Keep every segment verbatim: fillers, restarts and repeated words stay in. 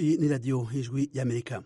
Iyi ni radiyo y'ijwi y'Amerika.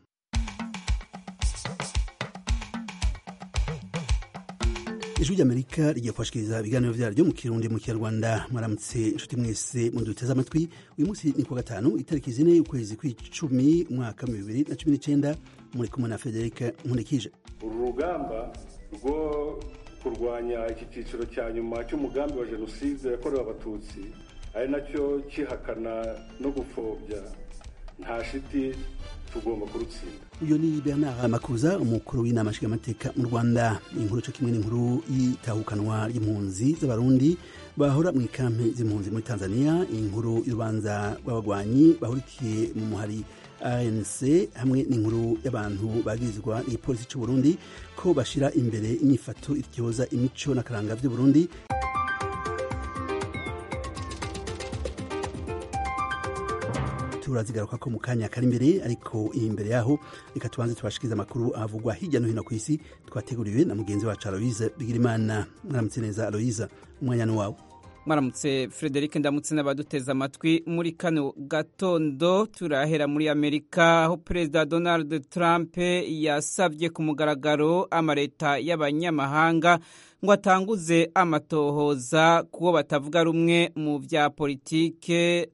Ijwi ry'Amerika rigiye kubashikiriza ibiganiro vyaryo mu Kirundi mu Kinyarwanda. Mwaramutse inshuti mwese muduteze amatwi. Uyu munsi ni kuwa gatanu itariki zine ukwezi kw'icumi umwaka wa bibiri na cumi n'icenda, muri kumwe na Frederic Nkulikije. Uru rugamba rwo kurwanya iki ciciro cya nyuma cy'umugambi wa jenoside yakorewe abatutsi ari nacyo kihakana no gupfobya nta shiti tugomba kurutsinda. Uyo ni Bernard Makuza, umukuru w'inama nshingamateka mu Rwanda. Inkuru cyo kimwe n'inkuru y'itahukanwa ry'impunzi z'abarundi bahora mu ikampe z'impunzi muri Tanzania, inkuru y'urubanza rw'abagwanyi bahurikiye mu muhari A N C, hamwe n'inkuru y'abantu bagirizwa n'igipolisi cy'u Burundi ko bashira imbere inyifato ityoza imico n'akaranga by'u Burundi. Turazigaruka ko mu kanya kari imbere, ariko imbere yaho reka tubanze tubashikiriza amakuru avugwa hirya no hino ku isi twateguriwe na mugenzi wacu Aloise Bigirimana. Mwaramutse neza Aloise, umwanya ni wawe. Mwaramutse Frederic, ndamutse n'abaduteza amatwi muri kano gatondo. Turahera muri Amerika, aho Perezida Donald Trump yasabye ku mugaragaro amareta y'abanyamahanga ngo atanguze amatohoza kubo batavuga rumwe mu vya politike,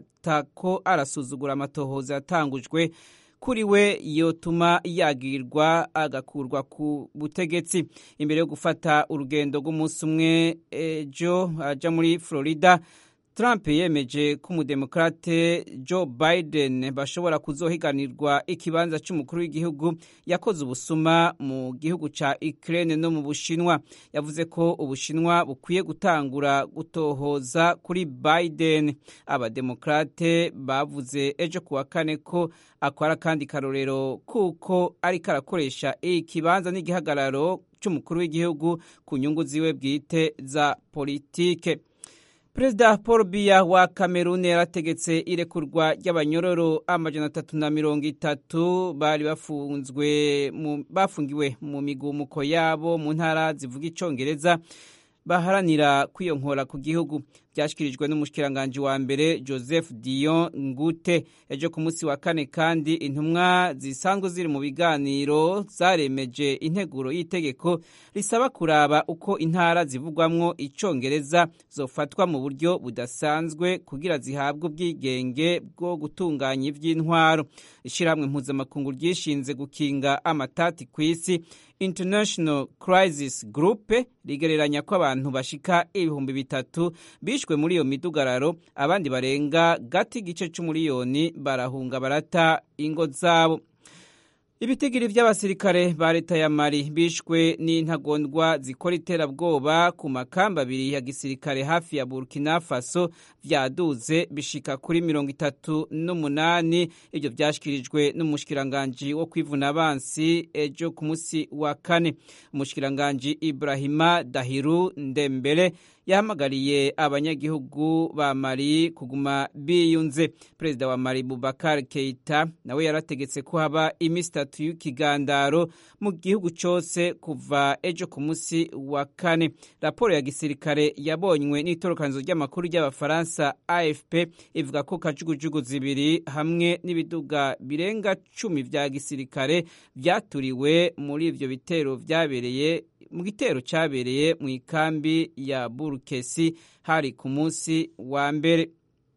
atako arasuzugura amatohoza yatangujwe kuri we yotuma yagirwa agakurwa ku butegetsi. Imbere yo gufata urugendo rw'umunsi umwe ejo aja muri Florida, Trump yemeje ko umudemokrate Joe Biden bashobora kuzohiganirwa ikibanza cy'umukuru w'igihugu yakoze ubusuma mu gihugu ca Ukraine no mu Bushinwa. Yavuze ko Ubushinwa bukwiye gutangura gutohoza kuri Biden. Abademokrate bavuze ejo kuwa kane ko akwara kandi karorero kuko ari karakoresha ikibanza n'igihagararo cy'umukuru w'igihugu ku nyungu ziwe bwite za politike. Perezida Paul Biya wa Kameruni yarategetse irekurwa ry'abanyororo amajana atatu na mirongo itatu bari bafunzwe mu, bafungiwe mu migumuko yabo mu ntara zivuga icongereza baharanira kwiyonkora ku gihugu. Byashikirijwe n'umushikiranganje wa mbere Joseph Dion Ngute ejo ku munsi wa kane, kandi intumwa zisanzwe ziri mu biganiro zaremeje integuro y'itegeko risaba kuraba uko intara zivugwamwo icongereza zofatwa mu buryo budasanzwe kugira zihabwe ubwigenge bwo gutunganya ivy'intwaro. Ishiramwe mpuzamakungu ryishinze gukinga amatati kw'isi International Crisis Group rigereranya ko abantu bashika ibihumbi bitatu bishwe muri iyo midugararo, abandi barenga gati gice c'umuriyoni barahunga barata ingo zabo. Ibitigiri vy'abasirikare ba leta ya Mali bishwe n'intagondwa zikora iterabwoba ku makamba abiri ya gisirikare hafi ya Burkina Faso vyaduze bishika kuri mirongo itatu n'umunani. Ivyo vyashikirijwe n'umushikiranganji wo kwivuna abansi ejo ku musi wa kane. Umushikiranganji Ibrahima Dahiru Ndembele yahamagariye abanyagihugu ba Mali kuguma biyunze. Perezida wa Mali Boubacar Keita nawe yarategetse ko haba imisi itatu y'ikigandaro mu gihugu cyose kuva ejo ku musi wa kane. Raporo ya gisirikare yabonywe n'itorokanizo ry'amakuru ry'abafaransa A F P ivuga ko kajugujugu zibiri hamwe n'ibiduga birenga cumi vya gisirikare vyaturiwe muri ivyo bitero vyabereye mu gitero cyabereye mu ikambi ya Burkesi hari ku munsi wa mbere.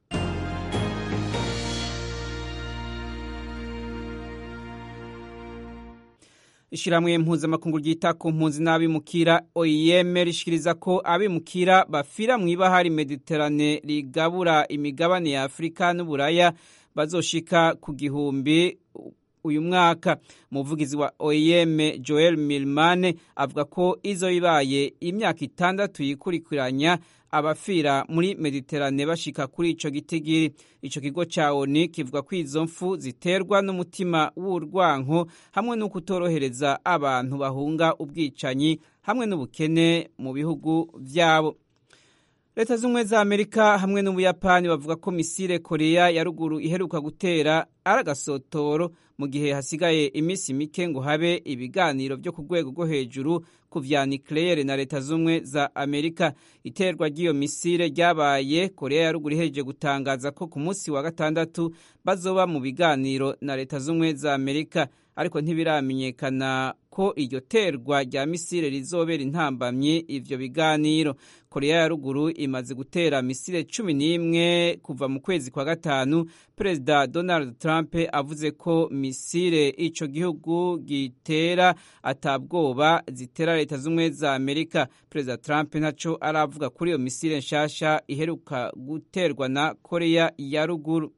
Ishiramwe mpuzamakungu ryita ku mpunzi n'abimukira O I M rishikiriza ko abimukira bafira mu ibahari Mediterane rigabura imigabane ya Afrika n'Uburaya bazoshika ku gihumbi uyu mwaka. Umuvugizi wa O I M Joel Millman avuga ko izo ibaye imyaka itandatu yikurikiranya abafira muri Mediterane bashika kuri ico gitigiri. Ico kigo ca O N U kivuga ko izo mfu ziterwa n'umutima w'urwanko hamwe no kutorohereza abantu bahunga ubwicanyi hamwe n'ubukene mu bihugu vyabo. Leta z'ubumwe za Amerika hamwe n'Ubuyapani bavuga ko misile Korea ya ruguru iheruka gutera ari agasotoro mu gihe hasigaye iminsi mike ngo habe ibiganiro byo ku rwego rwo hejuru ku vya nucleaire na Leta z'ubumwe za Amerika. Iterwa ry'iyo misile ryabaye Korea ya ruguru ihejeje gutangaza ko ku munsi wa gatandatu bazoba mu biganiro na Leta z'ubumwe za Amerika, ariko ntibiramenyekana ko iryo terwa rya misile rizobera intambamyi ivyo biganiro. Korea ya ruguru imaze gutera misile cumi n'imwe kuva mu kwezi kwa gatanu, Perezida Donald Trump avuze ko misile ico gihugu gitera atabwoba zitera Leta z'ubumwe za Amerika. Perezida Trump ntaco aravuga kuri iyo misile nshasha iheruka guterwa na Korea ya ruguru.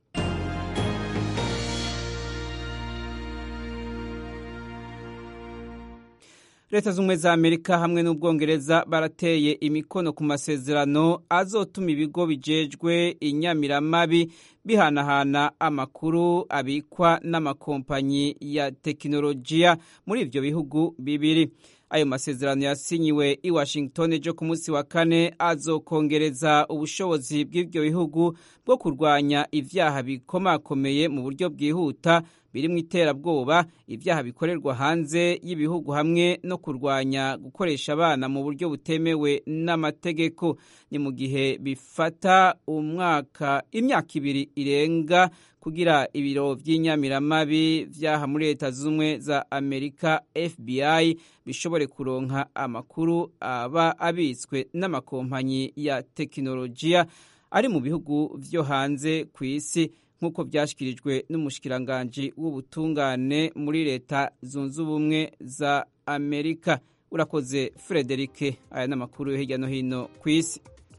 Leta z'ubumwe za Amerika hamwe n'Ubwongereza barateye imikono ku masezerano azotuma ibigo bijejwe inyamiramabi bihanahana amakuru abikwa n'amakompanyi ya tekinolojiya muri ivyo bihugu bibiri. Ayo masezerano yasinyiwe i Washington ejo ku munsi wa kane azokongereza ubushobozi bw'ivyo bihugu bwo kurwanya ivyaha bikomakomeye mu buryo bwihuta birimwo iterabwoba, ivyaha bikorerwa hanze y'ibihugu hamwe no kurwanya gukoresha abana mu buryo butemewe n'amategeko. Ni mu gihe bifata umwaka imyaka ibiri irenga kugira ibiro vy'inyamiramabi vyaha muri Leta z'ubumwe za Amerika F B I bishobore kuronka amakuru aba abitswe n'amakompanyi ya tekinolojiya ari mu bihugu vyo hanze kw'isi, nk'uko vyashikirijwe n'umushikiranganji w'ubutungane muri Leta zunze ubumwe za Amerika. Urakoze Frederic, aya n'amakuru yo hirya no hino kw'isi.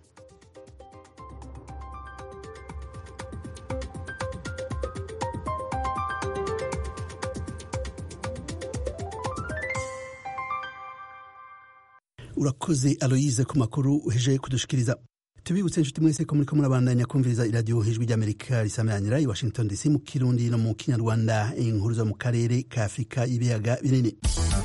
Urakoze Aloise ku makuru uheje kudushikiriza. Tubibutse inshuti mwese ko muriko murabandanya kumviriza iradiyo Ijwi ry'Amerika risameranira i Washington D C mu Kirundi no mu Kinyarwanda, inkuru zo mu karere ka Afrika y'ibiyaga binini.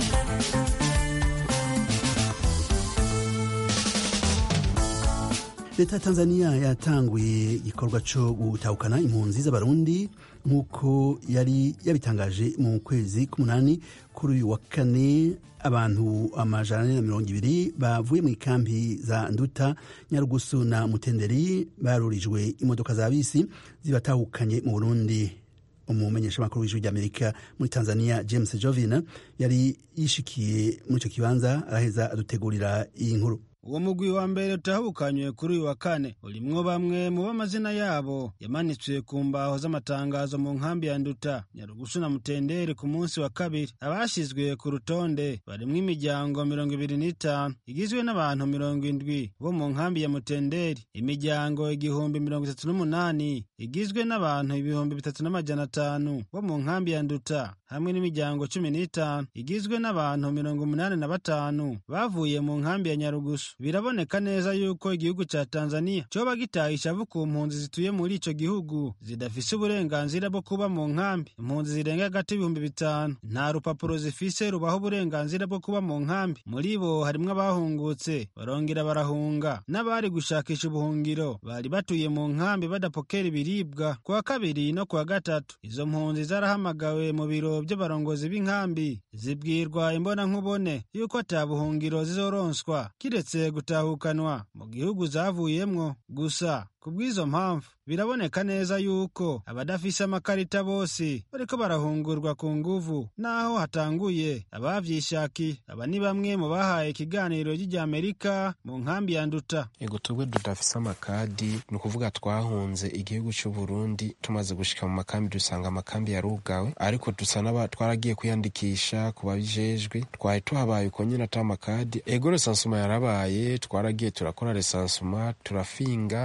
Leta ya Tanzania yatanguye igikorwa cyo gutahukana impunzi z'abarundi nk'uko yari yabitangaje mu kwezi k'umunani. Kuri uyu wa kane abantu amajana na mirongo ibiri bavuye mu ikampi za Nduta, Nyarugusu na Mutenderi barurijwe imodoka za bisi zibatahukanye mu Burundi. Umumenyesha makuru w'Ijwi ry'Amerika muri Tanzania James Jovina yari yishikiye muri ico kibanza, araheza adutegurira iyi nkuru. Uwo mugwi wa mbere utahukanywe kuri uyu wa kane urimwo bamwe mu b'amazina yabo yamanitswe ku mbaho z'amatangazo mu nkambi ya Nduta, Nyarugusu na Mutenderi ku munsi wa kabiri. Abashizwe ku rutonde barimwo imiryango mirongo ibiri n'itanu igizwe n'abantu mirongo indwi bo mu nkambi ya Mutenderi, imiryango igihumbi mirongo itatu n'umunani igizwe n'abantu ibihumbi bitatu n'amajana atanu bo mu nkambi ya Nduta, hamwe n'imiryango cumi n'itanu igizwe n'abantu mirongo umunani na batanu bavuye mu nkambi ya Nyarugusu. Biraboneka neza yuko igihugu ca Tanzania coba gitaye ishavu ku mpunzi zituye muri ico gihugu zidafise uburenganzira bwo kuba mu nkambi. Impunzi zirenga hagati y'ibihumbi bitanu nta rupapuro zifise rubaho uburenganzira bwo kuba mu nkambi. Muri bo harimwo abahungutse barongera barahunga, n'abari gushakisha ubuhungiro bari batuye mu nkambi badapokera ibiribwa. Kuwa kabiri no kuwa gatatu izo mpunzi zarahamagawe mu biro by'abarongozi b'inkambi, zibwirwa imbona nkubone yuko ata buhungiro zizoronswa kiretse gutahukanwa mu gihugu zavuyemwo gusa. Kubw'izo mpamvu biraboneka neza yuko abadafise amakarita bose bariko barahungurwa ku nguvu, naho hatanguye abavyishakiye. Aba ni bamwe mu bahaye ikiganiro ry'Amerika mu nkambi ya Nduta. Ego twebwe tudafise amakadi, ni ukuvuga twahunze igihugu c'u Burundi, tumaze gushika mu makambi dusanga amakambi yarugawe, ariko dusa n'aba twaragiye kwiyandikisha ku babijejwe, twari tuhabaye uko nyene ata makadi. Ego resansuma yarabaye, twaragiye turakora resansuma, turafinga, turaca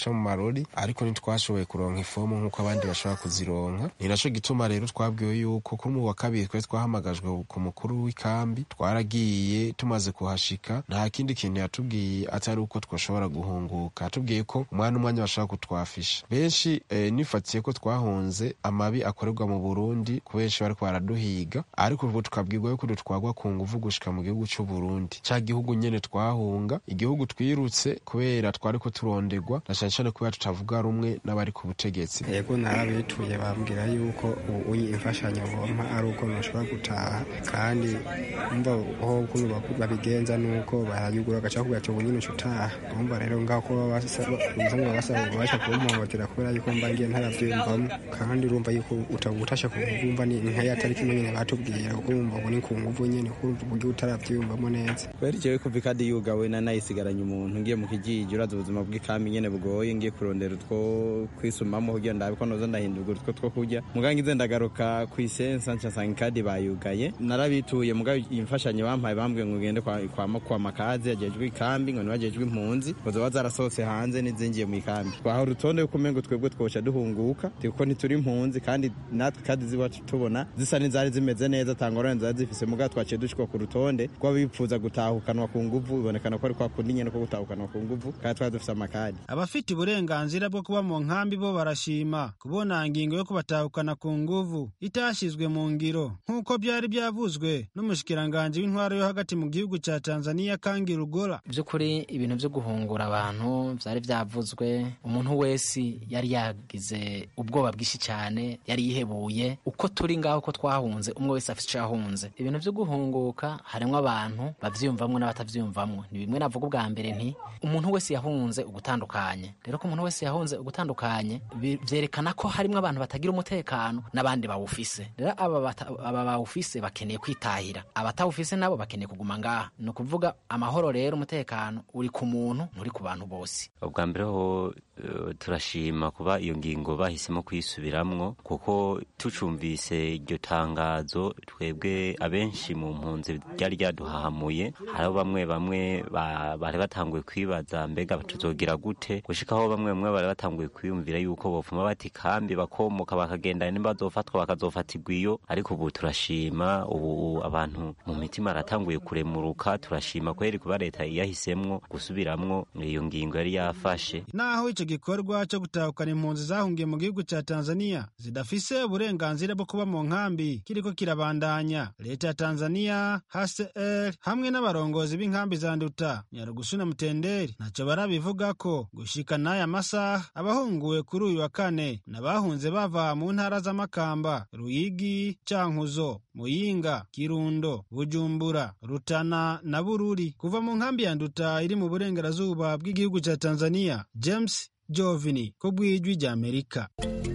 baraca mu marori ariko ntitwashoboye kuronka ifomu nk'uko abandi bashobora kuzironka. Ni naco gituma rero twabwiwe yuko kuri mu wa kabiri twari twahamagajwe ku mukuru w'ikambi, twaragiye tumaze kuhashika nta kindi kintu yatubwiye atari uko twashobora guhunguka. Yatubwiye ko umwana umwanya bashaka kutwafisha. Benshi eh, nifatiye ko twahunze amabi akorerwa mu Burundi kubenshi bariko baraduhiga, ariko ubu tukabwirwa yuko dutwagwa ku nguvu gushika mu gihugu c'u Burundi, ca gihugu nyene twahunga, igihugu twirutse kubera twariko turondegwa na cane cane kubera tutavuga rumwe n'abari ku butegetsi. Yego narabituye bambwira yuko ubu imfashanyo bompa ari uko noshobora gutaha, kandi umva ho ukuntu babigenza nuko barayugura agaca kugaca ubu nyine utaha. Umva rero ngaho ko babasaba basaba basha kumpohotera kubera yuko mbangiye ntaravyumvamo, kandi urumva yuko utagutasha kumva ni nka ya tariki nyene batubwira kuko umva ngo ni ku nguvu nyene kumva uburyo utaravyumvamo neza. Kweri jewe kuva ikadi yugawe na nayisigaranye umuntu ngiye mu kijiji, uraza ubuzima bw'ikambi nyene bugoye, ngiye kurondera utwo kwisumamo kugira ndabe ko noza ndahindurwa utwo two kurya. Muga ngize ndagaruka kwisensa nca sanga ikadi bayugaye, narabituye muga imfashanyo bampaye bambwiye ngo ngende kwa kwa, kwa makazi yajejwe ikambi ngo nibajejwe impunzi ngo zoba zarasohotse hanze nizingiye mu ikambi. Twaho rutonde yuko mengo twebwe twoca duhunguka kuko ntituri impunzi, kandi natwe kadi ziba tubona zisa n'izari zimeze neza, tangorane zari zifise muga twaciye dushika ku rutonde rw'abipfuza gutahukanwa ku nguvu, ibonekana ko ari kwa kundi nyene ko gutahukanwa ku nguvu, kandi twari dufise amakadi. Abafite uburenganzira bwo kuba mu nkambi bo barashima kubona ingingo yo kubatahukana ku nguvu itashizwe mu ngiro nk'uko byari byavuzwe n'umushikiranganje w'intwaro yo hagati mu gihugu ca Tanzania Kangi Rugora. By'ukuri ibintu byo guhungura abantu byari byavuzwe, umuntu wese yari yagize ubwoba bwinshi cyane, yari yihebuye uko turi ngaho ko twahunze, umwe wese afite cyahunze. Ibintu byo guhunguka harimo abantu bavyumvamwe n'abatavyumvamwe. Ni bimwe navuga ubwa mbere nti umuntu wese yahunze ugutandukanye. Rero ko umuntu wese yahunze ugutandukanye byerekana ko harimo abantu batagira umutekano n'abandi bawufise. Rero aba aba bawufise bakeneye kwitahira, abatawufise nabo bakeneye kuguma ngaha. No kuvuga amahoro rero umutekano uri ku muntu nturi ku bantu bose. Ubwa mbere ho uh, turashima kuba iyo ngingo bahisemo kuyisubiramwo, kuko tucumvise iryo tangazo twebwe abenshi mu mpunzi ryari ryaduhahamuye. Hariho bamwe bamwe bari batanguye kwibaza mbega tuzogira gute, gushikaho bamwe bamwe bari batanguye kwiyumvira yuko bofuma bati kambi bakomoka bakagenda nimba bazofatwa bakazofatirwa iyo. Ariko ubu turashima, ubu abantu mu mitima aratanguye kuremuruka. Turashima kweri kuba leta yahisemwo gusubiramwo iyo ngingo yari yafashe. Naho ico gikorwa cyo gutahukana impunzi zahungiye mu gihugu ca Tanzania zidafise uburenganzira bwo kuba mu nkambi kiriko kirabandanya, leta ya Tanzania H C R hamwe n'abarongozi b'inkambi za Nduta, Nyarugusu na Mutenderi naco barabivuga ko gushika n'aya masaha abahunguwe kuri uyu wa kane n'abahunze bava mu ntara z'Amakamba, Ruyigi, Cankuzo, Muyinga, Kirundo, Bujumbura, Rutana na Bururi kuva mu nkambi ya Nduta iri mu burengerazuba bw'igihugu ca Tanzania. James Jovini ko bwijwi rya Amerika.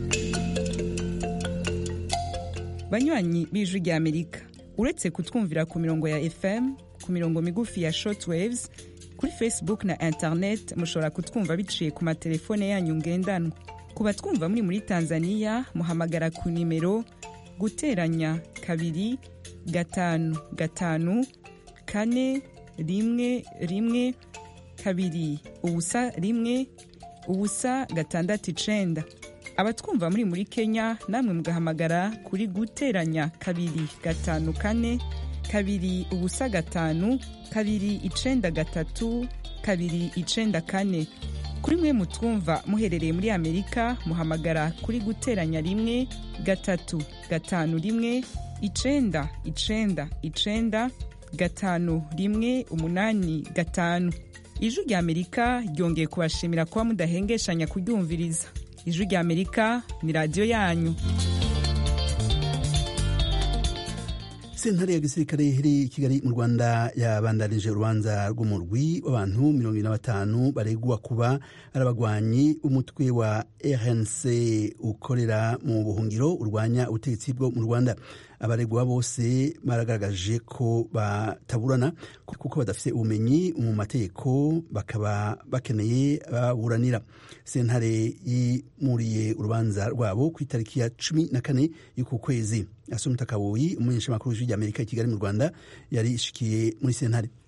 Banywanyi b'ijwi rya Amerika, uretse kutwumvira ku mirongo ya F M, ku mirongo migufi ya shortwaves, kuri Facebook na internet mushobora kutwumva biciye ku matelefone yanyu ngendanwa. Ku batwumva muri muri Tanzania muhamagara ku nimero guteranya kabiri gatanu gatanu kane rimwe rimwe kabiri ubusa rimwe ubusa gatandatu icenda. Abatwumva muri muri Kenya namwe mugahamagara kuri guteranya kabiri gatanu kane kabiri ubusa gatanu kabiri icenda gatatu kabiri icenda kane. Kuri mwe mutwumva muherereye muri Amerika muhamagara kuri guteranya rimwe gatatu gatanu rimwe icenda icenda icenda gatanu rimwe umunani gatanu. Ijwi rya Amerika ryongeye kubashimira kuba mudahengeshanya kuryumviriza. Ijwi rya Amerika ni radio yanyu. Sentare ya gisirikare iri Kigali mu Rwanda yabandanije urubanza rw'umurwi w'abantu mirongo ine na batanu baregwa kuba arabagwanyi umutwe wa R N C ukorera mu buhungiro urwanya ubutegetsi bwo mu Rwanda. Abaregwa bose baragaragaje ko bataburana kuko badafite ubumenyi mu mategeko, bakaba bakeneye baburanira. Sentare yimuriye urubanza rwabo ku itariki ya cumi na kane y'uku kwezi. Asumta Kaboyi umumenyeshamakuru w'Ijwi rya Amerika i Kigali mu Rwanda yari ishikiye muri sentare.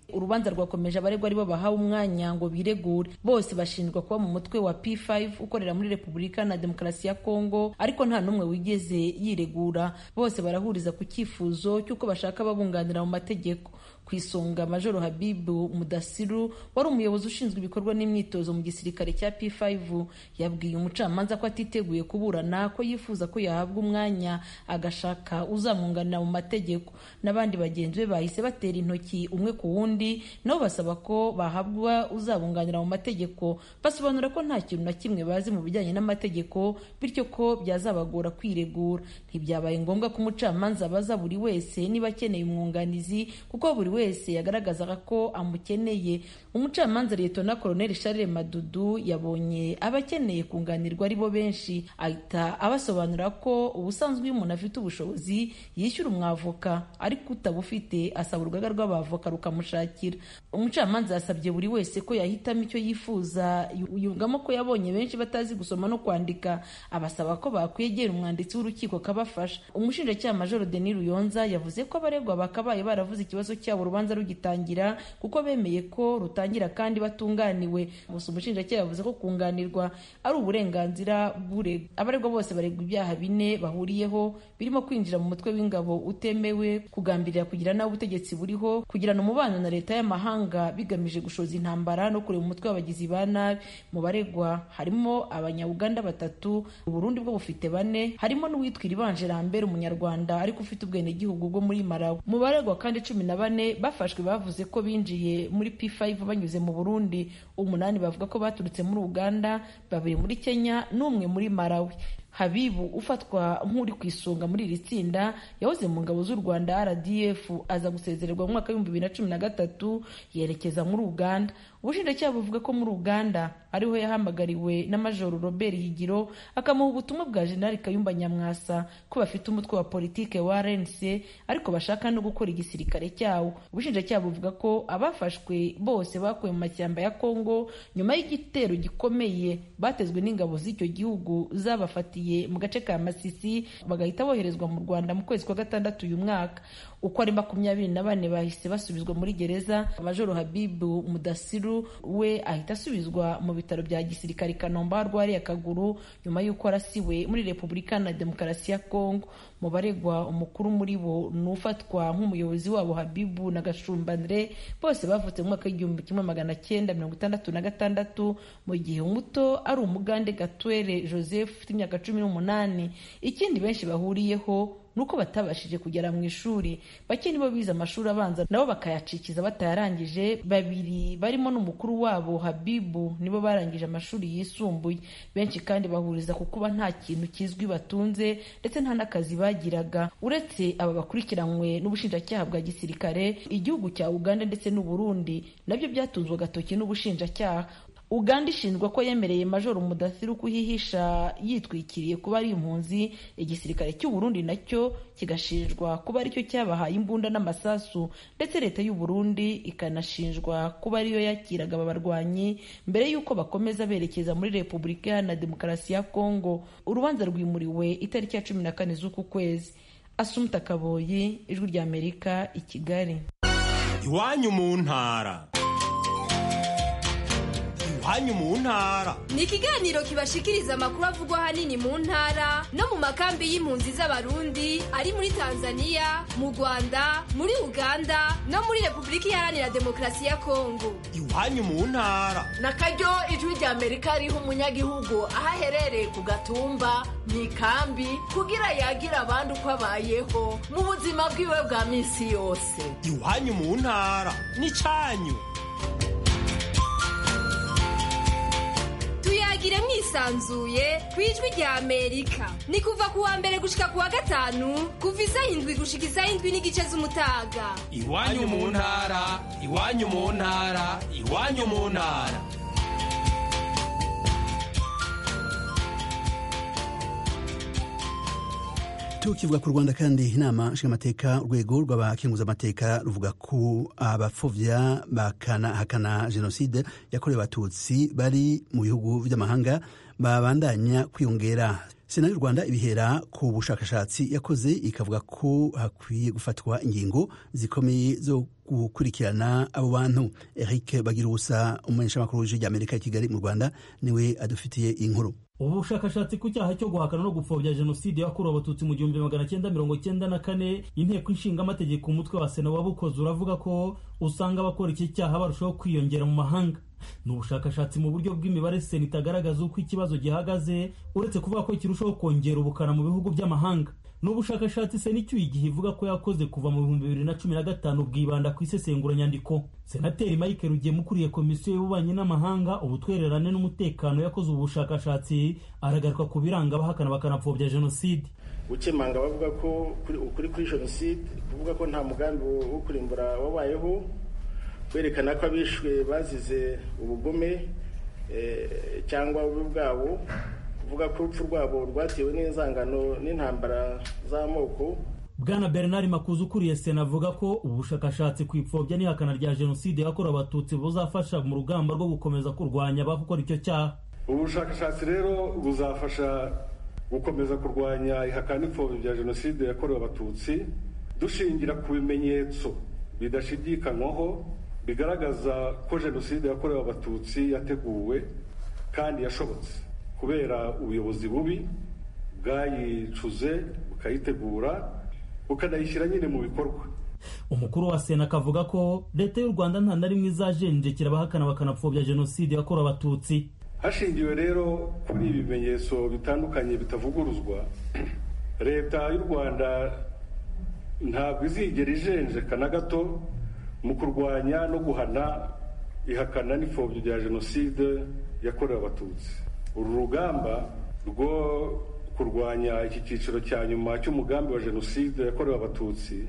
urubanza rwakomeje abaregwa aribo bahawe umwanya ngo biregure. Bose bashinjwa kuba mu mutwe wa P five ukorera muri Repubulika na Demokarasi ya Kongo, ariko nta n'umwe wigeze yiregura. Bose barahuriza ku cyifuzo cy'uko bashaka babunganira mu mategeko. Ku isonga Majoro Habibu Mudasiru wari umuyobozi ushinzwe ibikorwa n'imyitozo mu gisirikare cya P five yabwiye umucamanza ko atiteguye kuburana, ko yifuza ko yahabwa umwanya agashaka uzamwunganira mu mategeko. N'abandi bagenzi be bahise batera intoki umwe ku wundi, nabo basaba ko bahabwa uzabunganira mu mategeko, basobanura ko nta kintu na kimwe bazi mu bijyanye n'amategeko, bityo ko byazabagora kwiregura. Ntibyabaye ngombwa ko umucamanza abaza buri wese niba akeneye umwunganizi, kuko buri wese yagaragazaga ko amukeneye. Umucamanza Liyetona Koloneli Charles Madudu yabonye abakeneye kunganirwa ari bo benshi, ahita abasobanura ko ubusanzwe iyo umuntu afite ubushobozi yishyura umwavoka, ariko utabufite asaba urugaga rw'abavoka rukamushakira. Umucamanza yasabye buri wese ko yahitamo icyo yifuza, yungamo ko yabonye benshi batazi gusoma no kwandika, abasaba ko bakwegera umwanditsi w'urukiko akabafasha. Umushinjacyaha Majoro Denis Ruyonza yavuze ko abaregwa bakabaye baravuze ikibazo cyabo urubanza rugitangira, kuko bemeye ko rutangira kandi batunganiwe. Gusa umushinjacyaha yavuze ko kunganirwa ari uburenganzira bw'uregwa. Abaregwa bose baregwa ibyaha bine bahuriyeho, birimo kwinjira mu mutwe w'ingabo utemewe, kugambirira kugira nawe ubutegetsi buriho, kugirana umubano na leta y'amahanga bigamije gushoza intambara no kureba umutwe w'abagizi ba nabi. Mu baregwa harimo abanya-Uganda batatu, Uburundi bwo bufite bane, harimo n'uwitwa Iribanje Lambert umunyarwanda ariko ufite ubwenegihugu bwo muri Malawi. Mu baregwa kandi cumi na bane bafashwe bavuze ko binjiye muri P five banyuze mu Burundi, umunani bavuga ko baturutse muri Uganda, babiri muri Kenya n'umwe muri Malawi. Habibu ufatwa nk'uri ku isonga muri iri tsinda yahoze mu ngabo z'u Rwanda R D F, aza gusezererwa mu mwaka w'ibihumbi bibiri na cumi na gatatu yerekeza muri Uganda. Ubushinjacyaha buvuga ko muri Uganda ariho yahamagariwe na Majoro Robert Higiro akamuha ubutumwa bwa General Kayumba Nyamwasa ko bafite umutwe wa politike wa R N C ariko bashaka no gukora igisirikare cyawo. Ubushinjacyaha buvuga ko abafashwe bose bakuwe mu mashyamba ya Kongo nyuma y'igitero gikomeye batezwe n'ingabo z'icyo gihugu zabafatiye mu gace ka Masisi, bagahita boherezwa mu Rwanda mu kwezi kwa gatandatu uyu mwaka. Uko ari makumyabiri na bane bahise basubizwa muri gereza. Majoro Habibu Mudasiru we ahita asubizwa mu bitaro bya gisirikare Kanombe arwariye akaguru nyuma y'uko arasiwe muri Repubulika na Demokarasi ya Kongo. Mu baregwa umukuru muri bo n'ufatwa nk'umuyobozi wabo Habibu na Gashumba Andre, bose bavutse mu mwaka w'igihumbi kimwe magana cyenda mirongo itandatu na gatandatu, mu gihe umuto ari umugande Gatwere Joseph ufite imyaka cumi n'umunani. Ikindi benshi bahuriyeho nuko batabashije kugera mu ishuri, bake nibo bize amashuri abanza nabo bakayacikiza batayarangije. Babiri barimo n'umukuru wabo Habibu nibo barangije amashuri yisumbuye. Benshi kandi bahuriza ku kuba nta kintu kizwi batunze ndetse nta n'akazi bagiraga. Uretse aba bakurikiranywe n'ubushinjacyaha bwa gisirikare, igihugu cya Uganda ndetse n'u Burundi nabyo byatunzwe agatoki n'ubushinjacyaha. Uganda ishinjwa ko yemereye Majoro Mudasiru kuhihisha yitwikiriye kuba ari impunzi. Igisirikare cy'u Burundi nacyo kigashinjwa kuba aricyo cyabahaye imbunda n'amasasu, ndetse leta y'u Burundi ikanashinjwa kuba ariyo yakiraga aba barwanyi mbere y'uko bakomeza berekeza muri Repubulika na Demokarasi ya Kongo. Urubanza rwimuriwe itariki ya cumi na kane z'uku kwezi. Asumta Kaboyi, Ijwi rya Amerika, i Kigali. Iwanyu mu ntara. Iwanyu mu ntara ni ikiganiro kibashikiriza amakuru avugwa ahanini mu ntara no mu makambi y'impunzi z'Abarundi ari muri Tanzania, mu Rwanda, muri Uganda no muri Repubulika Iharanira Demokarasi ya Kongo. Iwanyu mu ntara nakaryo Ijwi rya Amerika riha umunyagihugu aho aherereye ku gatumba mu ikambi kugira yagira abandi uko abayeho mu buzima bwiwe bwa minsi yose. Iwanyu mu ntara ni cyanyu. Tuyagire mwisanzuye ku Ijwi rya Amerika. Ni kuva ku wa mbere gushika ku wa gatanu, kuva isaha indwi gushika isaha indwi n'igice z'umutaga. Iwanyu mu ntara, iwanyu mu ntara, iwanyu mu ntara. tukivuga ku Rwanda kandi inama nshingamateka urwego rw'abakenguzamateka ruvuga ko abapfuvya bakanahakana jenoside yakorewe abatutsi bari mu bihugu vy'amahanga babandanya kwiyongera. sena y'u Rwanda ibihera ku bushakashatsi yakoze ikavuga ko hakwiye gufatwa ingingo zikomeye zo gukurikirana abo bantu. Eric Bagirusa, umumenyeshamakuru w'ijwi ry'Amerika i Kigali mu Rwanda, niwe adufitiye inkuru. ubu bushakashatsi ku cyaha cyo guhakana no gupfobya jenoside yakorewe abatutsi mu gihumbi magana cyenda mirongo cyenda na kane, inteko ishinga amategeko umutwe wa sena wabukoze uravuga ko usanga abakora iki cyaha barushaho kwiyongera mu mahanga. Ni ubushakashatsi mu buryo bw'imibare sena itagaragaza uko ikibazo gihagaze, uretse kuvuga ko kirushaho kongera ubukana mu bihugu by'amahanga. Ni ubushakashatsi sena icyuye igihe ivuga ko yakoze kuva mu bihumbi bibiri na cumi na gatanu bwibanda ku isesenguranyandiko. Senateri Mike Rugema ukuriye komisiyo y'ububanyi n'amahanga, ubutwererane n'umutekano yakoze ubu bushakashatsi, aragaruka ku biranga abahakana bakanapfobya jenoside. Gukemanga bavuga ko ukuri kuri jenoside, kuvuga ko nta mugambi wo kurimbura wabayeho, kwerekana ko abishwe bazize ubugome cyangwa ububi bwabo, kuvuga ko urupfu rwabo rwatewe n'inzangano n'intambara z'amoko. Bwana Bernard Makuza ukuriye sena avuga ko ubushakashatsi ku ipfobya n'ihakana rya jenoside yakorewe abatutsi buzafasha mu rugamba rwo gukomeza kurwanya abakora icyo cyaha. Ubushakashatsi rero buzafasha gukomeza kurwanya ihakana n'ipfobya bya jenoside yakorewe abatutsi, dushingira ku bimenyetso bidashidikanywaho bigaragaza ko jenoside yakorewe abatutsi yateguwe kandi yashobotse kubera ubuyobozi bubi bwayicuze bukayitegura bukanayishyira nyine mu bikorwa. Umukuru wa sena akavuga ko leta y'u Rwanda nta na rimwe izajenjekera abahakana bakanapfobya jenoside yakorewe abatutsi. Hashingiwe rero kuri ibi bimenyetso bitandukanye bitavuguruzwa, leta y'u Rwanda ntabwo izigera ijenjeka na gato mu kurwanya no guhana ihakana n'ipfobya rya jenoside yakorewe abatutsi. Uru rugamba rwo kurwanya iki cyiciro cya nyuma cy'umugambi wa jenoside yakorewe abatutsi,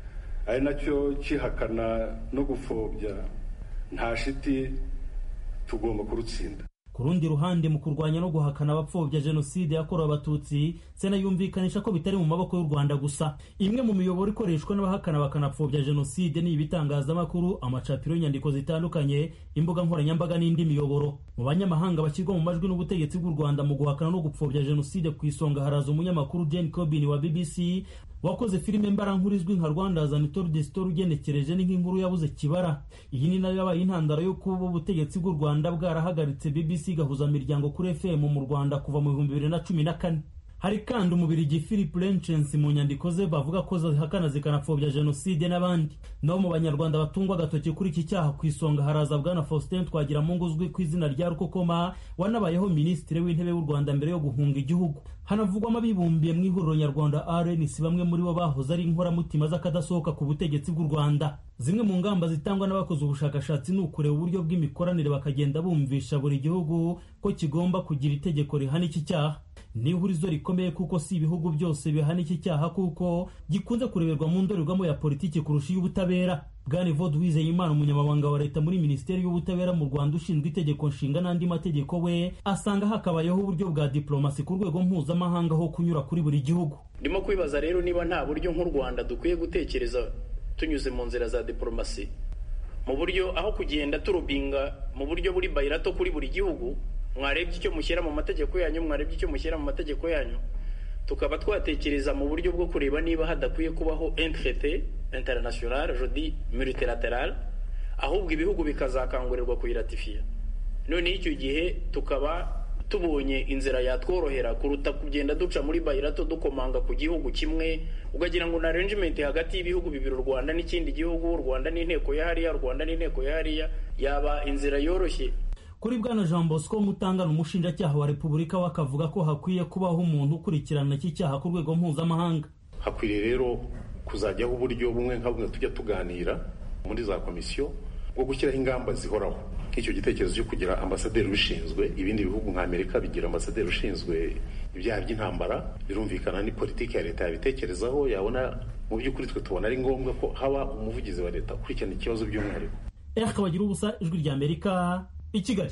ari nacyo kihakana no gupfobya, nta shiti tugomba kurutsinda. Ku rundi ruhande, mu kurwanya no guhakana abapfobya jenoside yakorewe abatutsi, sena yumvikanisha ko bitari mu maboko y'u Rwanda gusa. Imwe mu miyoboro ikoreshwa n'abahakana bakanapfobya jenoside ni ibitangazamakuru, amacapiro y'inyandiko zitandukanye, imbuga nkoranyambaga n'indi miyoboro. Mu banyamahanga bashyirwa mu majwi n'ubutegetsi bw'u Rwanda mu guhakana no gupfobya jenoside, ku isonga haraza umunyamakuru Jane Corbin wa B B C wakoze filime mbarankuru izwi nka Rwanda as an Untold Story, ugenekereje ni nk'inkuru yabuze kibara. Iyi ni nayo yabaye intandaro yo kuba ubutegetsi bw'u Rwanda bwarahagaritse B B C gahuza miryango kuri F M mu Rwanda kuva mu bihumbi bibiri na cumi na kane. Hari kandi umubirigi Philip Lenchens mu nyandiko ze bavuga ko zihakana zikanapfobya jenoside n'abandi. No mu banyarwanda batungwa agatoki kuri iki cyaha, ku isonga haraza Bwana Faustin Twagiramungu uzwi ku izina rya Rukokoma, wanabayeho minisitiri w'intebe w'u Rwanda mbere yo guhunga igihugu. Hanavugwamo abibumbiye mu ihuriro nyarwanda R N C, bamwe muri bo bahoze ari inkoramutima z'akadasohoka ku butegetsi bw'u Rwanda. Zimwe mu ngamba zitangwa n'abakoze ubushakashatsi ni ukureba uburyo bw'imikoranire, bakagenda bumvisha buri gihugu ko kigomba kugira itegeko rihana iki cyaha. Ni ihurizo rikomeye kuko si ibihugu byose bihana iki cyaha, kuko gikunze kureberwa mu ndorerwamo ya politiki kurusha iy'ubutabera. Bwana Evode Uwizeyimana, umunyamabanga wa leta muri Minisiteri y'Ubutabera mu Rwanda ushinzwe itegeko nshinga n'andi mategeko, we asanga hakabayeho uburyo bwa diplomasi ku rwego mpuzamahanga ho kunyura kuri buri gihugu. Ndimo kwibaza rero niba nta buryo nk'u Rwanda dukwiye gutekereza tunyuze mu nzira za diplomasi, mu buryo aho kugenda turubinga mu buryo buri bayirato kuri buri gihugu, mwarebye icyo mushyira mu mategeko yanyu, mwarebye icyo mushyira mu mategeko yanyu, tukaba twatekereza mu buryo bwo kureba niba hadakwiye kubaho un traité international, je dis multilatéral, ahubwo ibihugu bikazakangurirwa kuyiratifiya. None icyo gihe tukaba tubonye inzira yatworohera kuruta kugenda duca muri bayirato dukomanga ku gihugu kimwe, ugagira ngo na arrangement hagati y'ibihugu bibiri, u Rwanda n'ikindi gihugu, u Rwanda n'inteko ya hariya, u Rwanda n'inteko ya hariya, yaba inzira yoroshye. Kuri Bwana Jean Bosco Mutangana, umushinjacyaha wa Repubulika, wakavuga ko hakwiye kubaho umuntu ukurikirana iki cyaha ku rwego mpuzamahanga. Hakwiriye rero kuzajyaho uburyo bumwe nka bumwe tujya tuganira muri za komisiyo bwo gushyiraho ingamba zihoraho, nk'icyo gitekerezo cyo kugira ambasaderi ushinzwe. Ibindi bihugu nka Amerika bigira ambasaderi ushinzwe ibyaha by'intambara, birumvikana ni politiki ya leta yabitekerezaho, yabona mu by'ukuri twe tubona ari ngombwa ko haba umuvugizi wa leta ukurikirana ikibazo by'umwihariko. Eric Bagirusa, Ijwi ry'Amerika, i Kigali.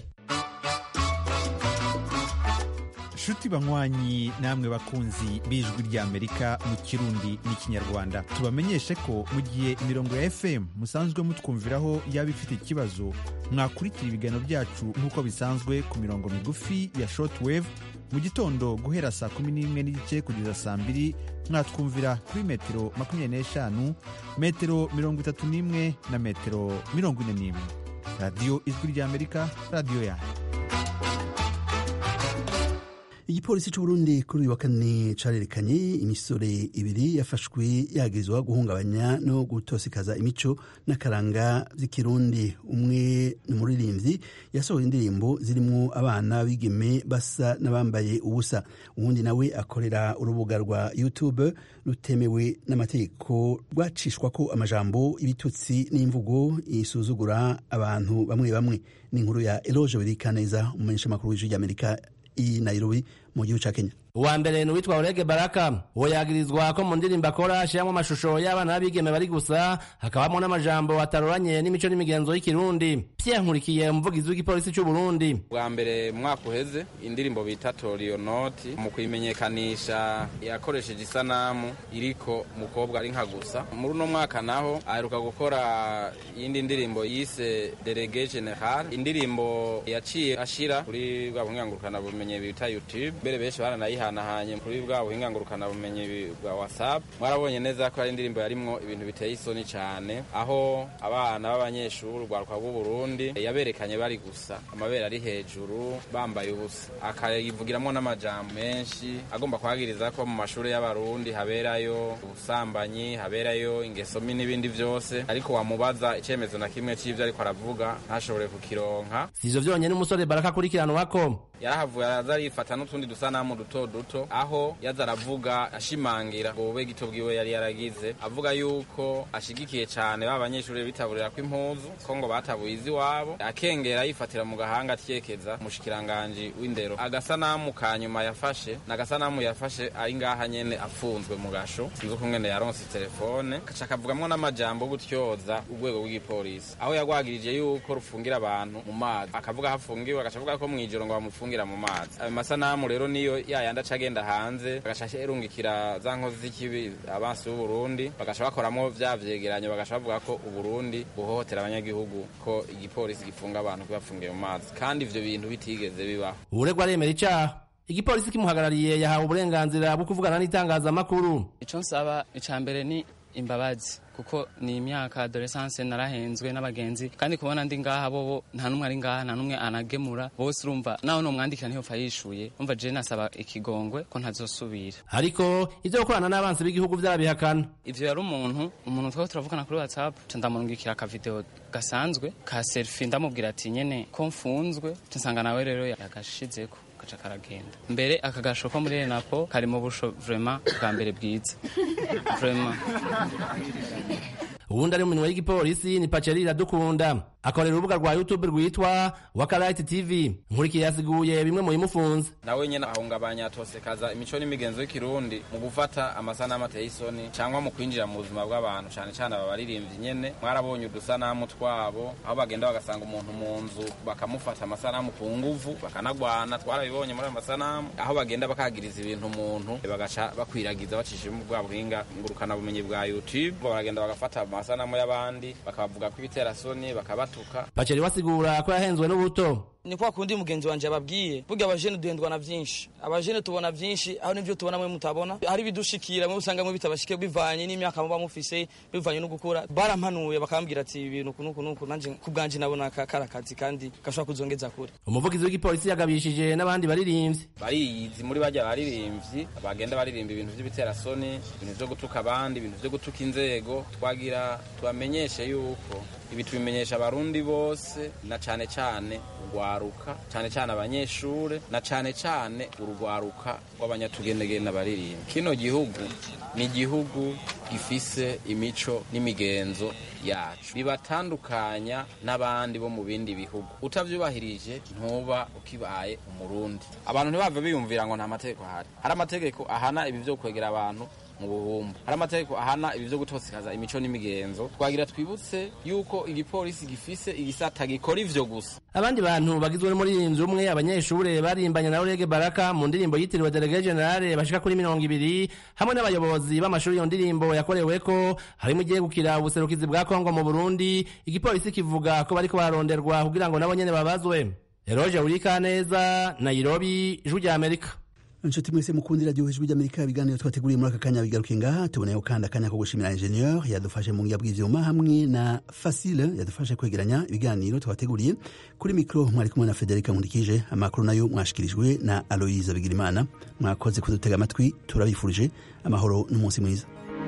Shuti banywanyi namwe bakunzi b'Ijwi ry'Amerika mu Kirundi n'Ikinyarwanda, tubamenyeshe ko mu gihe imirongo ya F M musanzwe mutwumviraho yaba ifite ikibazo, mwakurikira ibiganiro byacu nk'uko bisanzwe ku mirongo migufi ya shortwave mu gitondo guhera saa kumi n'imwe n'igice kugeza saa mbiri mwatwumvira kuri metero makumyabiri n'eshanu, metero mirongo itatu n'imwe na metero mirongo ine n'imwe. radiyo ijwi ry'amerika, radiyo yanyu. igipolisi c'Uburundi kuri uyu wa kane carerekanye imisore ibiri yafashwe yagirizwa guhungabanya no gutosekaza imico n'akaranga vy'ikirundi. Umwe ni umuririmbyi yasohoye indirimbo zirimwo abana bigeme basa n'abambaye ubusa, uwundi nawe akorera urubuga rwa YouTube rutemewe n'amategeko rwacishwako amajambo, ibitutsi n'imvugo isuzugura abantu bamwe bamwe. Ni inkuru ya Eloge Wirikaneza, umumenyeshamakuru w'ijwi ry'Amerika i Nairobi mu gihugu ca Kenya. Uwa mbere ni uwitwa Orege Baraka, uwo yagirizwa ko mu ndirimbo akora ashiramwo amashusho y'abana b'abigeme bari gusa, hakabamwo n'amajambo ataroranye n'imico n'imigenzo y'ikirundi. Pierre Nkurikiye, umuvugizi w'igipolisi c'u Burundi. Bwa mbere mwaka uheze indirimbo bita Torionoti mu kuyimenyekanisha yakoresheje isanamu iriko umukobwa ari nka gusa. Muri uno mwaka naho aheruka gukora iyindi ndirimbo yise Délégué Général, indirimbo yaciye ashira kuri bwa buhingangurukana bumenye bita YouTube. Mbere benshi baranayiha nahanye kuri bwa buhinga ngurukana bumenye bwa WhatsApp. Mwarabonye neza ko ari indirimbo yarimwo ibintu biteye isoni cyane, aho abana b'abanyeshuri rwaruka bw'u Burundi yaberekanye bari gusa, amabere ari hejuru, bambaye ubusa, akayivugiramwo n'amajambo menshi agomba kwagiriza ko mu mashuri y'abarundi haberayo ubusambanyi, haberayo ingeso mbi n'ibindi vyose, ariko wamubaza icemezo na kimwe c'ivyo ariko aravuga ntashobore kukironka. Sivyo vyonyene umusore Baraka kurikiranwako, yarahavuye araza arifata n'utundi dusanamu duto duto, aho yaza aravuga ashimangira ngo bube gito bwiwe yari yaragize, avuga yuko ashigikiye cyane ba banyeshuri bitaburira ko impuzu ko ngo batabuye izi wabo, akengera yifatira mu gahanga atyekeza mushikiranganje w'indero. Agasanamu kanyuma yafashe n'agasanamu yafashe ari ngaha nyene afunzwe mu gasho, sinzi ko ngene yaronse telefone, kaca akavugamwo n'amajambo gutyoza urwego rw'igipolisi, aho yagwagirije yuko rufungira abantu mu mazi, akavuga hafungiwe, agacavuga ko mwijoro ngo bamufungira mu mazi. Ayo masanamu rero niyo yayanda cagenda hanze, bagashashe erungikira za nkozi z'ikibi abansi b'u Burundi, bagasha bakoramwo vya vyegeranyo, bagasha bavuga ko u Burundi buhohotera abanyagihugu, ko igipolisi gifunga abantu kubafungiye mu mazi, kandi ivyo bintu bitigeze bibaho. Uregwa aremera icaha, igipolisi kimuhagarariye yahawe uburenganzira bwo kuvugana n'itangazamakuru. Ico nsaba icambere ni imbabazi, kuko ni imyaka adolescence narahenzwe n'abagenzi, kandi kubona ndi ngaha bobo nta numwe ari ngaha, nta numwe anagemura, bose urumva naho no mwandikira ntiyo fayishuye, umva je nasaba ikigongwe ko ntazosubira. Ariko ivyo gukorana n'abansi b'igihugu vyarabihakana. Ivyo yari umuntu umuntu twako turavugana kuri WhatsApp, ndamurungikira ka video gasanzwe ka selfie, ndamubwira ati nyene ko mfunzwe, nsanga nawe rero yagashizeko kaca karagenda. Mbere akagasho ko muri Renapo kari mu busho vraiment bwa mbere bwiza vraiment. Uwundi ari mu minwe y'igipolisi ni Paceri Iradukunda, akorera urubuga rwa YouTube rwitwa Wakarite T V. Nkurikiye yasiguye bimwe mu bimufunze. Nawe nyene ahungabanya tosekaza imico n'imigenzo y'ikirundi mu gufata amasanamu ateye isoni cyangwa mu kwinjira mu buzima bw'abantu, cyane cyane ababaririmbyi nyene. Mwarabonye udusanamu twabo aho bagenda bagasanga umuntu mu nzu bakamufata amasanamu ku nguvu bakanagwana, twarabibonye muri amasanamu aho bagenda bakagiriza ibintu umuntu bagaca bakwiragiza bacishije mu bwa buhinga ngurukana bumenyi bwa YouTube, bagenda bagafata amasanamu y'abandi bakabavuga ko ibiterasoni bakabatuka. Paceri wasigura ko yahenzwe n'ubuto. Ni kwa kundi mugenzi wanje ababwiye, burya abajene duhendwa na vyinshi, abajene tubona vyinshi, aho nivyo tubona mwe mutabona, hari bidushikira mwe usanga mwe bitabashike bivanye n'imyaka muba mufise, bivanye no gukura. Barampanuye bakambwira ati ibintu kunuku nuku, nanje kubganje nabona karakazi kandi gashobora kuzongeza kure. Umuvugizi w'igipolisi yagabishije n'abandi baririmbyi. Bariyizi muri bajya baririmbyi bagenda baririmba ibintu by'ibiterasoni, ibintu byo gutuka abandi, ibintu byo gutuka inzego, twagira tubamenyeshe yuko ibi tubimenyesha abarundi bose, na cane cane urwaruka, cane cane abanyeshure, na cane cane urugwaruka rw'abanyatugenegene baririmba. Kino gihugu ni igihugu gifise imico n'imigenzo yacu bibatandukanya n'abandi bo mu bindi bihugu. Utavyubahirije ntuba ukibaye umurundi. Abantu ntibave biyumvira ngo nta mategeko ahari. Hari amategeko ahana ibi vyo kwegera abantu mu buhumbu, hari amategeko ahana ibi vyo gutosekaza imico n'imigenzo. Twagira twibutse yuko igipolisi gifise igisata gikora ivyo gusa. Abandi bantu bagizwe n'umuririmbyi umwe, abanyeshure barimbanye na Orege Baraka mu ndirimbo yitiriwe Délégué Général bashika kuri mirongo ibiri, hamwe n'abayobozi b'amashuri yo ndirimbo yakoreweko, harimo igiye gukira ubuserukizi bwa Kongo mu Burundi. Igipolisi kivuga ko bariko baronderwa kugira ngo nabo nyene babazwe. Eroje Urikaneza, Nairobi, Ijwi rya Amerika. inshuti mwese mukundira radiyo ijwi ry'amerika ibiganiro twateguriye muri aka kanya bigaruke ngaha tuboneyeho kandi akanya ko gushimira ingenieur yadufashe mu ngiya bw'ivyuma hamwe na Facile yadufashe kwegeranya ibiganiro twateguriye kuri mikro mwari kumwe na Federica Nkundikije amakuru nayo mwashikirijwe na Aloise Bigirimana mwakoze kudutega amatwi turabifurije amahoro n'umunsi mwiza.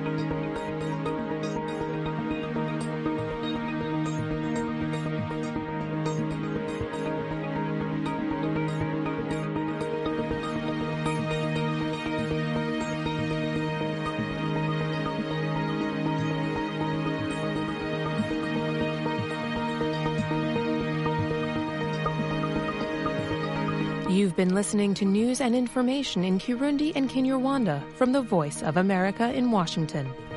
You've been listening to news and information in Kirundi and Kinyarwanda from the Voice of America in Washington.